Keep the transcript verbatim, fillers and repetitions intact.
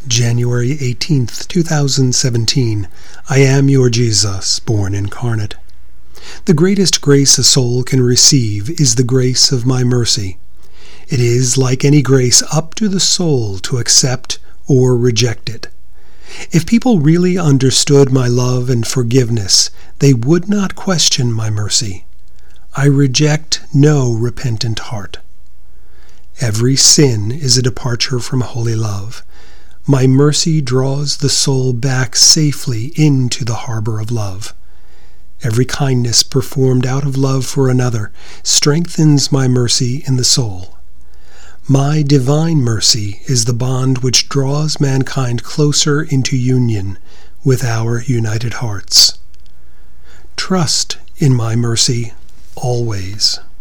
January eighteenth, two thousand seventeen. I am your Jesus, born incarnate. The greatest grace a soul can receive is the grace of my mercy. It is, like any grace, up to the soul to accept or reject it. If people really understood my love and forgiveness, they would not question my mercy. I reject no repentant heart. Every sin is a departure from holy love. My mercy draws the soul back safely into the harbor of love. Every kindness performed out of love for another strengthens my mercy in the soul. My divine mercy is the bond which draws mankind closer into union with our united hearts. Trust in my mercy always.